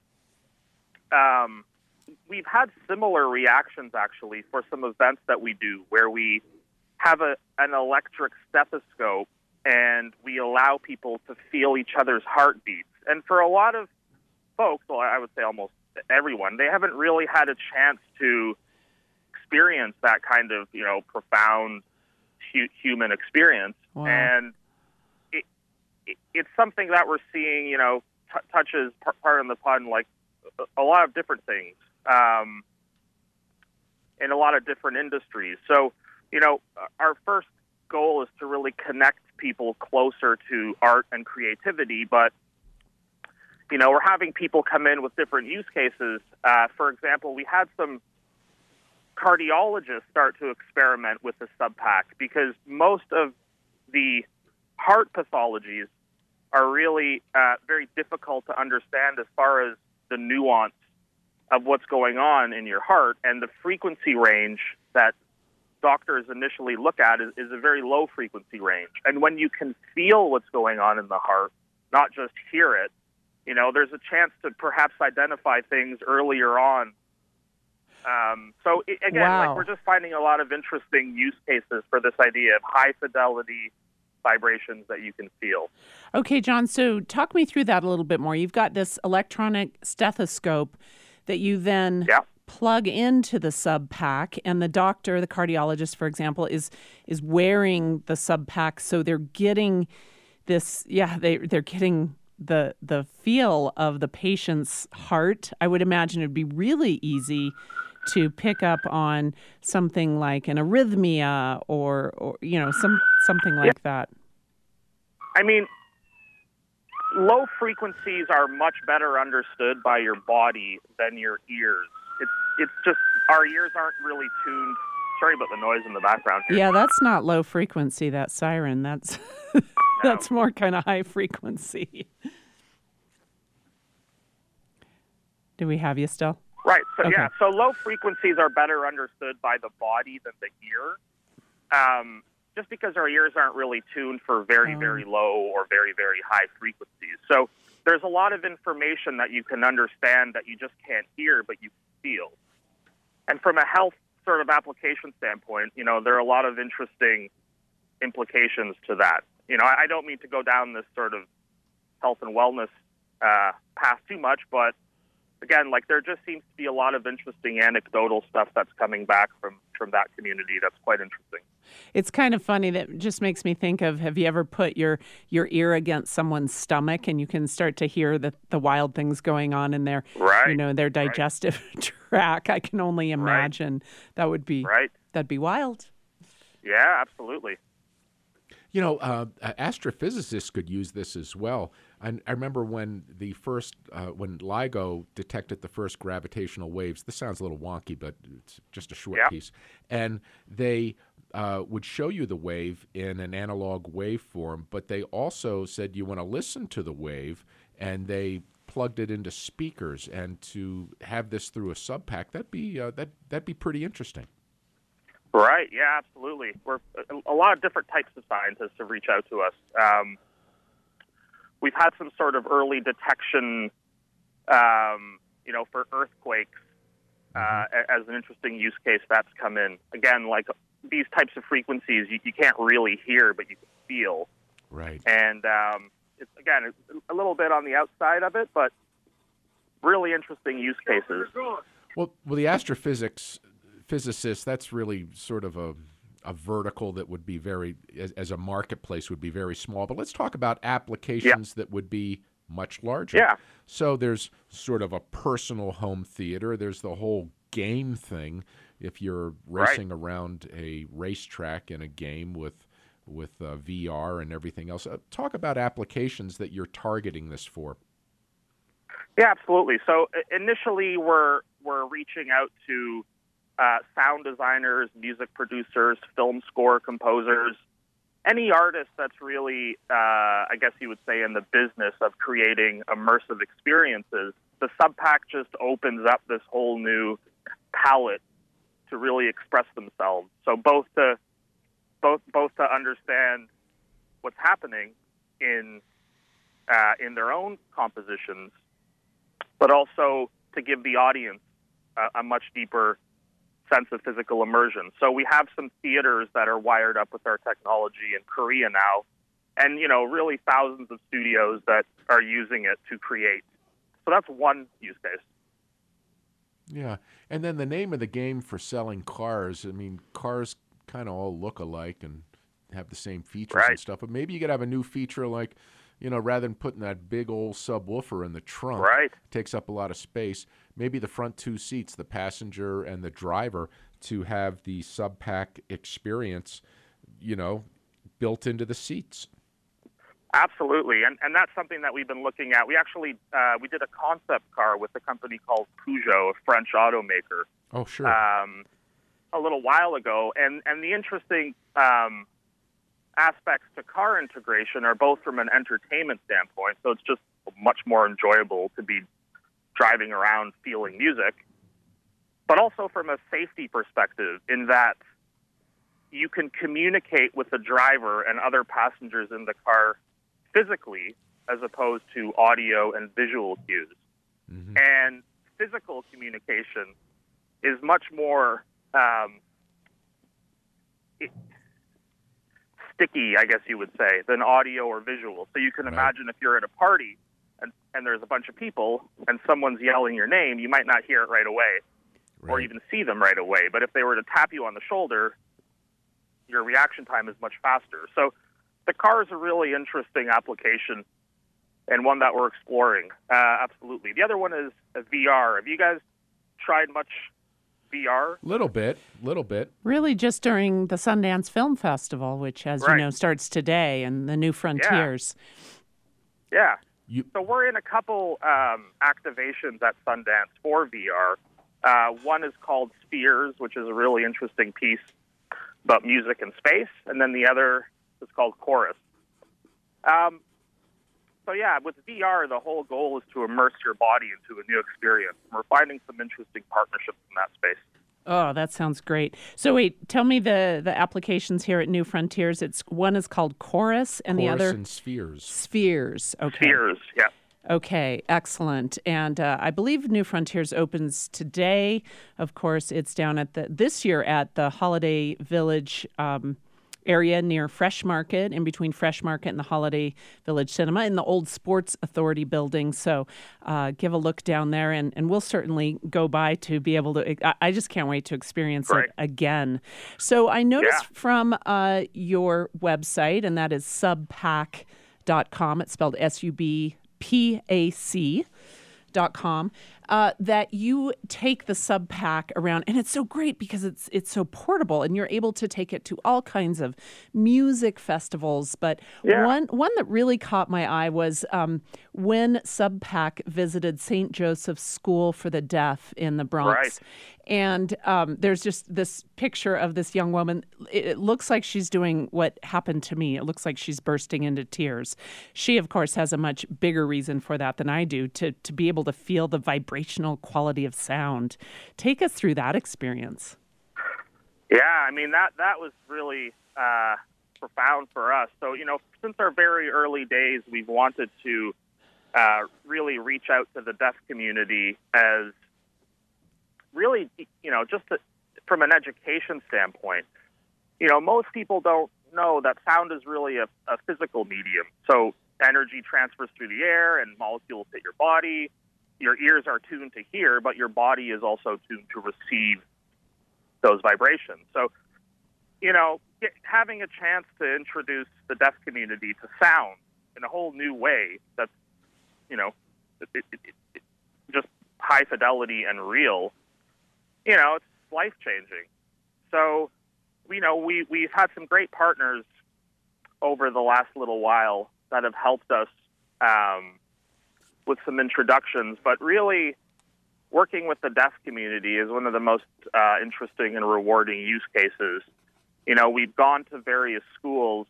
um, we've had similar reactions, actually, for some events that we do where we have a, an electric stethoscope and we allow people to feel each other's heartbeats. And for a lot of folks, well, I would say almost everyone, they haven't really had a chance to experience that kind of, you know, profound hu- human experience. Wow. And it, it, it's something that we're seeing, you know, t- touches, pardon the pun, like a, a lot of different things. Um, in a lot of different industries. So, you know, our first goal is to really connect people closer to art and creativity, but, you know, we're having people come in with different use cases. Uh, for example, we had some cardiologists start to experiment with the SubPac because most of the heart pathologies are really uh, very difficult to understand as far as the nuance of what's going on in your heart, and the frequency range that doctors initially look at is, is a very low frequency range. And when you can feel what's going on in the heart, not just hear it, you know, there's a chance to perhaps identify things earlier on. Um, so it, again, Wow. like we're just finding a lot of interesting use cases for this idea of high fidelity vibrations that you can feel. Okay, John, so talk me through that a little bit more. You've got this electronic stethoscope that you then Yeah. plug into the SubPac, and the doctor, the cardiologist, for example, is is wearing the SubPac, so they're getting this. Yeah, they they're getting the the feel of the patient's heart. I would imagine it'd be really easy to pick up on something like an arrhythmia or or you know some something like that. I mean, low frequencies are much better understood by your body than your ears. It's it's just our ears aren't really tuned. Sorry about the noise in the background here. Yeah, that's not low frequency, that siren. That's that's more kind of high frequency. Do we have you still? Right. So Okay. yeah. So low frequencies are better understood by the body than the ear. Um, just because our ears aren't really tuned for very, Oh. very low or very, very high frequencies. So there's a lot of information that you can understand that you just can't hear, but you feel. And from a health sort of application standpoint, you know, there are a lot of interesting implications to that. You know, I, I don't mean to go down this sort of health and wellness uh, path too much, but again, like there just seems to be a lot of interesting anecdotal stuff that's coming back from, from that community that's quite interesting. It's kind of funny. That just makes me think of, have you ever put your, your ear against someone's stomach and you can start to hear the, the wild things going on in their, Right. you know, their digestive right. tract? I can only imagine right. that would be, right. that'd be wild. Yeah, absolutely. You know, uh, astrophysicists could use this as well. I, I remember when the first, uh, when LIGO detected the first gravitational waves. This sounds a little wonky, but it's just a short yeah. piece. And they uh, would show you the wave in an analog waveform, but they also said you want to listen to the wave, and they plugged it into speakers. And to have this through a SubPac, that'd be uh, that that'd be pretty interesting. Right. Yeah, absolutely. We're a lot of different types of scientists have reached out to us. Um, we've had some sort of early detection, um, you know, for earthquakes uh, mm-hmm. as an interesting use case that's come in. Again, like these types of frequencies, you, you can't really hear, but you can feel. Right. And um, it's again it's a little bit on the outside of it, but really interesting use cases. Well, well, the astrophysics. Physicists, that's really sort of a, a vertical that would be very, as, as a marketplace, would be very small. But let's talk about applications yeah. that would be much larger. Yeah. So there's sort of a personal home theater. There's the whole game thing. If you're racing right. around a racetrack in a game with with uh, V R and everything else, uh, talk about applications that you're targeting this for. Yeah, absolutely. So initially, we're we're reaching out to uh, sound designers, music producers, film score composers, any artist that's really, uh, I guess you would say, in the business of creating immersive experiences, the SubPack just opens up this whole new palette to really express themselves. So both to both both to understand what's happening in uh, in their own compositions, but also to give the audience a, a much deeper sense of physical immersion. So we have some theaters that are wired up with our technology in Korea now, and, you know, really thousands of studios that are using it to create. So that's one use case. Yeah. And then the name of the game for selling cars, I mean, cars kind of all look alike and have the same features Right. and stuff, but maybe you could have a new feature like, you know, rather than putting that big old subwoofer in the trunk, Right. takes up a lot of space, maybe the front two seats, the passenger and the driver, to have the SubPack experience, you know, built into the seats. Absolutely, and and that's something that we've been looking at. We actually uh, we did a concept car with a company called Peugeot, a French automaker, Oh, sure. um, a little while ago. And and the interesting um, aspects to car integration are both from an entertainment standpoint, so it's just much more enjoyable to be driving around feeling music, but also from a safety perspective, in that you can communicate with the driver and other passengers in the car physically, as opposed to audio and visual cues. Mm-hmm. And physical communication is much more um, it, sticky, I guess you would say, than audio or visual. So you can Right. imagine if you're at a party and, and there's a bunch of people and someone's yelling your name, you might not hear it right away or Right. even see them right away. But if they were to tap you on the shoulder, your reaction time is much faster. So the car is a really interesting application and one that we're exploring. Uh, absolutely. The other one is a V R. Have you guys tried much V R? Little bit, little bit. Really just during the Sundance Film Festival, which, as Right. you know, starts today, and the New Frontiers. Yeah. You, So we're in a couple um, activations at Sundance for V R. Uh, one is called Spheres, which is a really interesting piece about music and space, and then the other is called Chorus. Um, so yeah, with V R, the whole goal is to immerse your body into a new experience. We're finding some interesting partnerships in that space. Oh, that sounds great. So wait, tell me the, the applications here at New Frontiers. It's one is called Chorus and the Chorus other and Spheres. Spheres. Okay. Spheres, yeah. Okay, excellent. And uh, I believe New Frontiers opens today. Of course, it's down at the this year at the Holiday Village um, area near Fresh Market, in between Fresh Market and the Holiday Village Cinema, in the old Sports Authority building. So uh, give a look down there, and, and we'll certainly go by to be able to. I, I just can't wait to experience Great. it again. So I noticed Yeah. from uh, your website, and that is subpac dot com. It's spelled S U B P A C dot com, uh, that you take the SubPack around, and it's so great because it's it's so portable, and you're able to take it to all kinds of music festivals. But Yeah. one one that really caught my eye was um, when SubPack visited Saint Joseph's School for the Deaf in the Bronx. Right. And um, there's just this picture of this young woman. It, it looks like she's doing what happened to me. It looks like she's bursting into tears. She, of course, has a much bigger reason for that than I do, to, to be able to feel the vibrational quality of sound. Take us through that experience. Yeah, I mean, that, that was really uh, profound for us. So, you know, since our very early days, we've wanted to uh, really reach out to the deaf community as really, you know, just to, from an education standpoint. You know, most people don't know that sound is really a, a physical medium. So energy transfers through the air and molecules hit your body. Your ears are tuned to hear, but your body is also tuned to receive those vibrations. So, you know, get, having a chance to introduce the deaf community to sound in a whole new way that's, you know, it, it, it, it, just high fidelity and real, you know, it's life-changing. So, you know, we, we've had some great partners over the last little while that have helped us um, with some introductions. But really, working with the deaf community is one of the most uh, interesting and rewarding use cases. You know, we've gone to various schools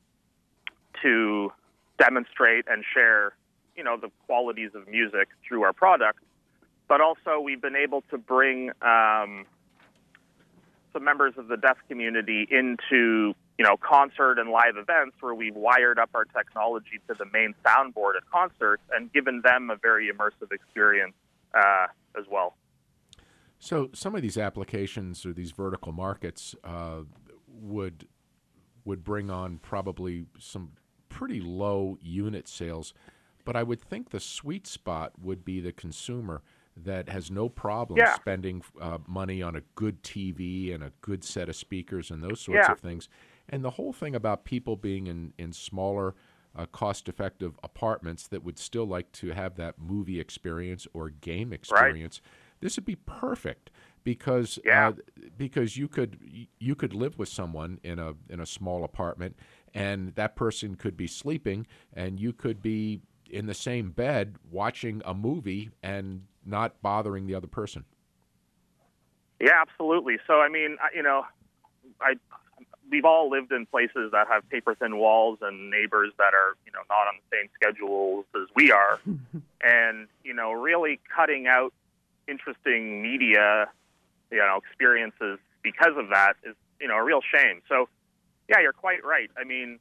to demonstrate and share, you know, the qualities of music through our product, but also we've been able to bring um, some members of the deaf community into, you know, concert and live events where we've wired up our technology to the main soundboard at concerts and given them a very immersive experience uh, as well. So some of these applications or these vertical markets uh, would would bring on probably some pretty low unit sales, but I would think the sweet spot would be the consumer that has no problem yeah. spending uh, money on a good T V and a good set of speakers and those sorts yeah. of things. And the whole thing about people being in, in smaller, uh, cost-effective apartments that would still like to have that movie experience or game experience, right. This would be perfect because yeah. uh, because you could you could live with someone in a in a small apartment, and that person could be sleeping, and you could be in the same bed watching a movie and not bothering the other person. Yeah, absolutely. So, I mean, you know, I we've all lived in places that have paper-thin walls and neighbors that are, you know, not on the same schedules as we are. And, you know, really cutting out interesting media, you know, experiences because of that is, you know, a real shame. So, yeah, you're quite right. I mean,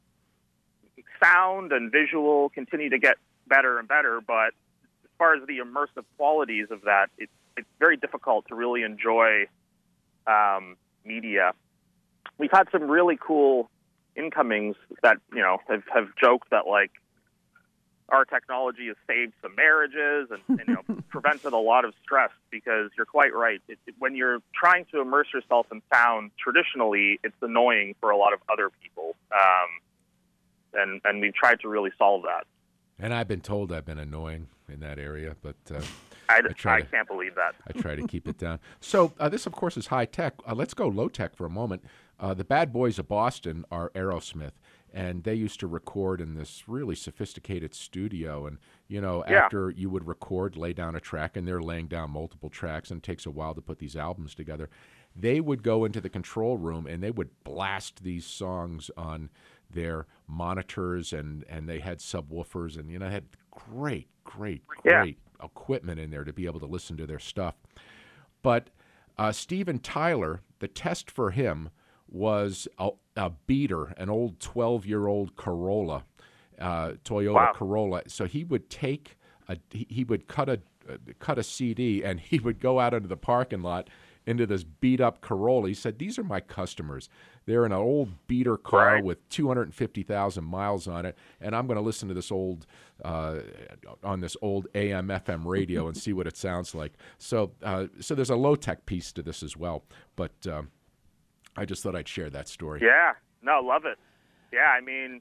sound and visual continue to get better and better, but as far as the immersive qualities of that, it, it's very difficult to really enjoy um, media. We've had some really cool incomings that, you know, have, have joked that, like, our technology has saved some marriages and, and you know, prevented a lot of stress because you're quite right. It, it, when you're trying to immerse yourself in sound, traditionally, it's annoying for a lot of other people. Um, and, and we've tried to really solve that. And I've been told I've been annoying in that area, but uh, I, I, try I to, can't believe that. I try to keep it down. So uh, this, of course, is high tech. Uh, let's go low tech for a moment. Uh, the Bad Boys of Boston are Aerosmith, and they used to record in this really sophisticated studio. And, you know, Yeah. after you would record, lay down a track, and they're laying down multiple tracks, and it takes a while to put these albums together. They would go into the control room, and they would blast these songs on their monitors, and, and they had subwoofers, and, you know, had great, great, great Yeah. equipment in there to be able to listen to their stuff. But uh, Steven Tyler, the test for him was a, a beater, an old twelve-year-old Corolla, uh, Toyota Wow. Corolla. So he would take a, he, he would cut a uh, cut a C D, and he would go out into the parking lot into this beat-up Corolla. He said, "These are my customers. They're in an old beater car Right. with two hundred fifty thousand miles on it, and I'm going to listen to this old uh, on this old A M F M radio and see what it sounds like." So, uh, so there's a low-tech piece to this as well, but. Um, I just thought I'd share that story. Yeah, no, love it. Yeah, I mean,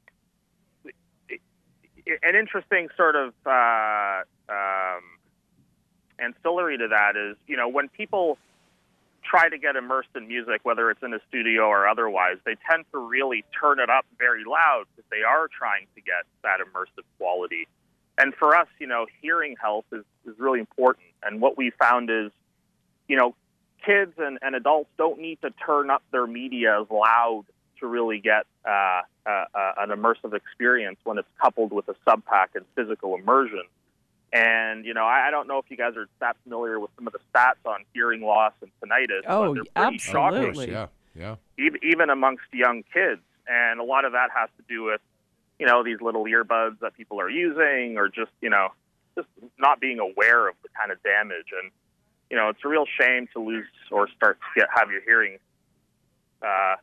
it, it, an interesting sort of uh, um, ancillary to that is, you know, when people try to get immersed in music, whether it's in a studio or otherwise, they tend to really turn it up very loud because they are trying to get that immersive quality. And for us, you know, hearing health is, is really important. And what we found is, you know, kids and, and adults don't need to turn up their media as loud to really get uh, uh, uh, an immersive experience when it's coupled with a sub-pack and physical immersion. And, you know, I, I don't know if you guys are that familiar with some of the stats on hearing loss and tinnitus. Oh, but they're pretty shocking, absolutely. Yeah, yeah. even, even amongst young kids. And a lot of that has to do with, you know, these little earbuds that people are using or just, you know, just not being aware of the kind of damage. And, you know, it's a real shame to lose or start to get, have your hearing uh,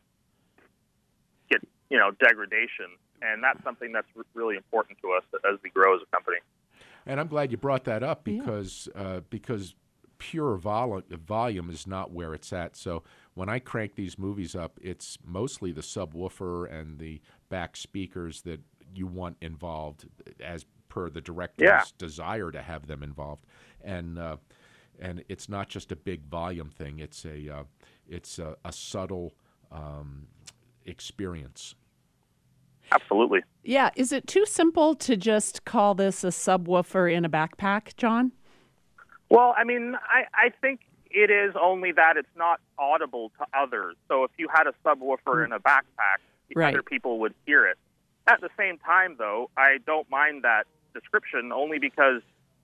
get, you know, degradation. And that's something that's r- really important to us as we grow as a company. And I'm glad you brought that up because yeah. uh, because pure vol- volume is not where it's at. So when I crank these movies up, it's mostly the subwoofer and the back speakers that you want involved as per the director's yeah. desire to have them involved. And uh, and it's not just a big volume thing. It's a uh, it's a, a subtle um, experience. Absolutely. Yeah. Is it too simple to just call this a subwoofer in a backpack, John? Well, I mean, I, I think it is only that it's not audible to others. So if you had a subwoofer in a backpack, Right. other people would hear it. At the same time, though, I don't mind that description only because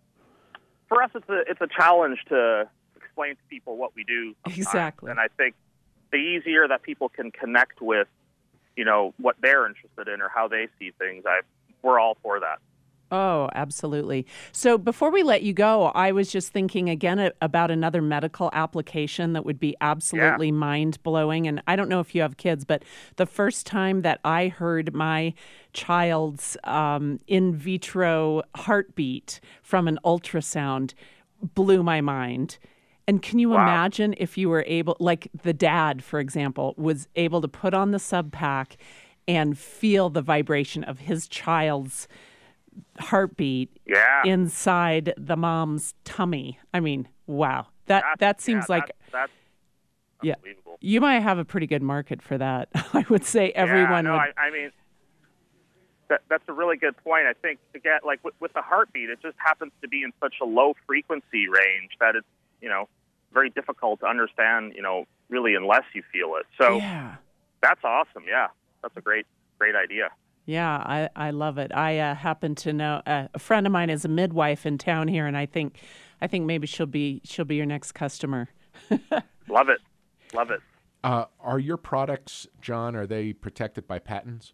for us it's a it's a challenge to explain to people what we do sometimes. Exactly. And I think the easier that people can connect with, you know, what they're interested in or how they see things, I we're all for that. Oh, absolutely. So before we let you go, I was just thinking again a- about another medical application that would be absolutely Yeah. mind-blowing. And I don't know if you have kids, but the first time that I heard my child's um, in vitro heartbeat from an ultrasound blew my mind. And can you Wow. imagine if you were able, like the dad, for example, was able to put on the sub pack and feel the vibration of his child's heartbeat Yeah. inside the mom's tummy. I mean, wow. That That's- that seems yeah, like that's, that's Yeah. unbelievable. you might have a pretty good market for that. I would say everyone yeah, no, would. I, I mean, that, that's a really good point. I think to get like with, with the heartbeat, it just happens to be in such a low frequency range that it's you know very difficult to understand. You know, really unless you feel it. So yeah. that's awesome. Yeah, that's a great great idea. Yeah, I, I love it. I uh, happen to know uh, a friend of mine is a midwife in town here, and I think I think maybe she'll be she'll be your next customer. Love it, love it. Uh, are your products, John, are they protected by patents?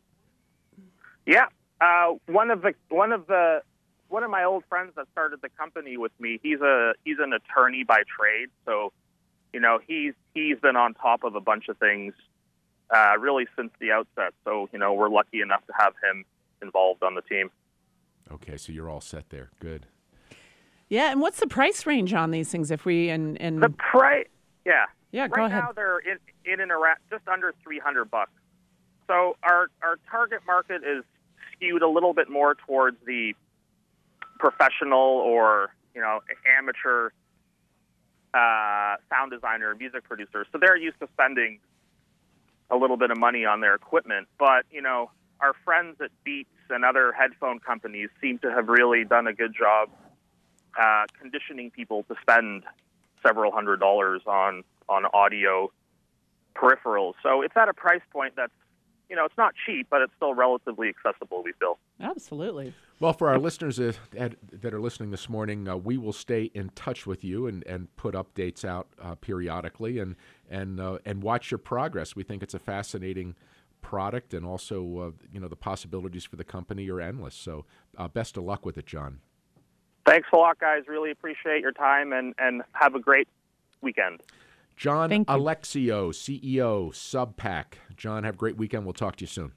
Yeah, uh, one of the one of the one of my old friends that started the company with me. He's a he's an attorney by trade, so you know he's he's been on top of a bunch of things uh, really since the outset. So you know we're lucky enough to have him involved on the team. Okay, so you're all set there. Good. Yeah, and what's the price range on these things? If we and and The price, yeah, yeah, right go ahead. now they're in in and around just under three hundred bucks. So our our target market is skewed a little bit more towards the professional or you know amateur uh, sound designer, music producer. So they're used to spending a little bit of money on their equipment. But you know our friends at Beats and other headphone companies seem to have really done a good job uh, conditioning people to spend several hundred dollars on on audio peripherals. So it's at a price point that's you know, it's not cheap, but it's still relatively accessible, we feel. Absolutely. Well, for our listeners uh, that that are listening this morning, uh, we will stay in touch with you and, and put updates out uh, periodically and and uh, and watch your progress. We think it's a fascinating product, and also uh, you know the possibilities for the company are endless. So, uh, best of luck with it, John. Thanks a lot, guys. Really appreciate your time, and, and have a great weekend. John Thank you. Alexio, C E O, SubPack. John, have a great weekend. We'll talk to you soon.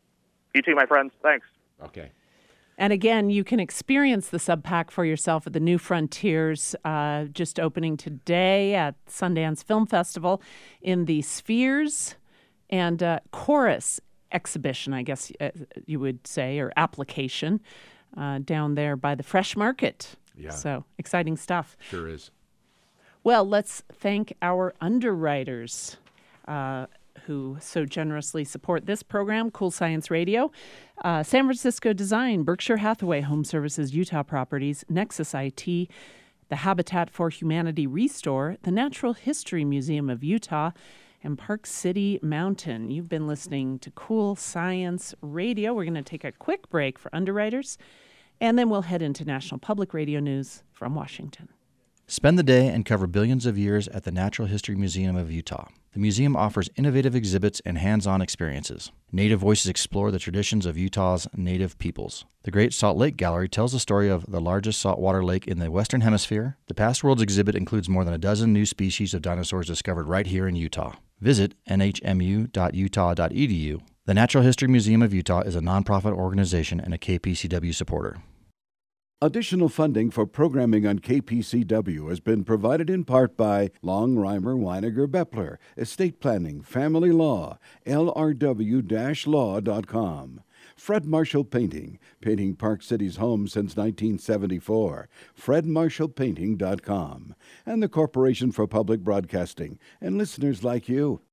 You too, my friends. Thanks. Okay. And again, you can experience the sub pack for yourself at the New Frontiers, uh, just opening today at Sundance Film Festival in the Spheres and uh, Chorus exhibition, I guess uh, you would say, or application, uh, down there by the Fresh Market. Yeah. So exciting stuff. Sure is. Well, let's thank our underwriters uh, who so generously support this program, Cool Science Radio. Uh, San Francisco Design, Berkshire Hathaway Home Services, Utah Properties, Nexus I T, the Habitat for Humanity Restore, the Natural History Museum of Utah, and Park City Mountain. You've been listening to Cool Science Radio. We're going to take a quick break for underwriters, and then we'll head into National Public Radio News from Washington. Spend the day and cover billions of years at the Natural History Museum of Utah. The museum offers innovative exhibits and hands-on experiences. Native Voices explore the traditions of Utah's native peoples. The Great Salt Lake Gallery tells the story of the largest saltwater lake in the Western Hemisphere. The Past Worlds exhibit includes more than a dozen new species of dinosaurs discovered right here in Utah. Visit N H M U dot utah dot e d u. The Natural History Museum of Utah is a nonprofit organization and a K P C W supporter. Additional funding for programming on K P C W has been provided in part by Long Reimer Weiniger Beppler, Estate Planning, Family Law, L R W law dot com. Fred Marshall Painting, painting Park City's homes since nineteen seventy-four, fred marshall painting dot com. And the Corporation for Public Broadcasting, and listeners like you.